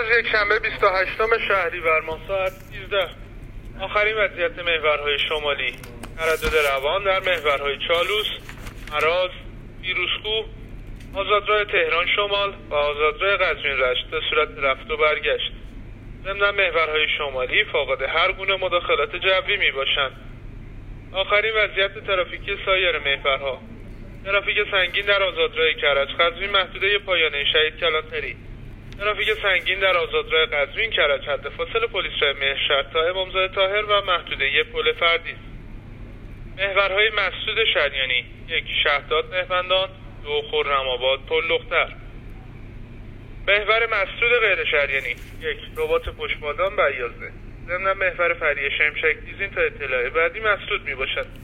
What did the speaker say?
روز یکشنبه 28 شهریور ماه ساعت 13. آخرین وضعیت محورهای شمالی: تردد روان در محورهای چالوس، مراز، پیروزکوه، آزادراه تهران شمال و آزادراه قزوین رشت به صورت رفت و برگشت. ضمن محورهای شمالی فاقد هر گونه مداخلات جوی می باشند. آخرین وضعیت ترافیکی سایر محورها: ترافیک سنگین در آزادراه کرج قزوین محدوده پایانه شهید کلانتری، ترافیک سنگین در آزادراه قزوین کرج حد فاصل پلیس رای مهشید تا امامزاده طاهر و محدوده پل فردیس. محورهای مسدود شریانی: 1 شهداد مهمندان، 2 خرم‌آباد پل لختر. محور مسدود غیر شریانی: 1 رباط پشتبادان بیازه. ضمن محور فریه شمشک دیزین تا اطلاع بعدی مسدود می باشد.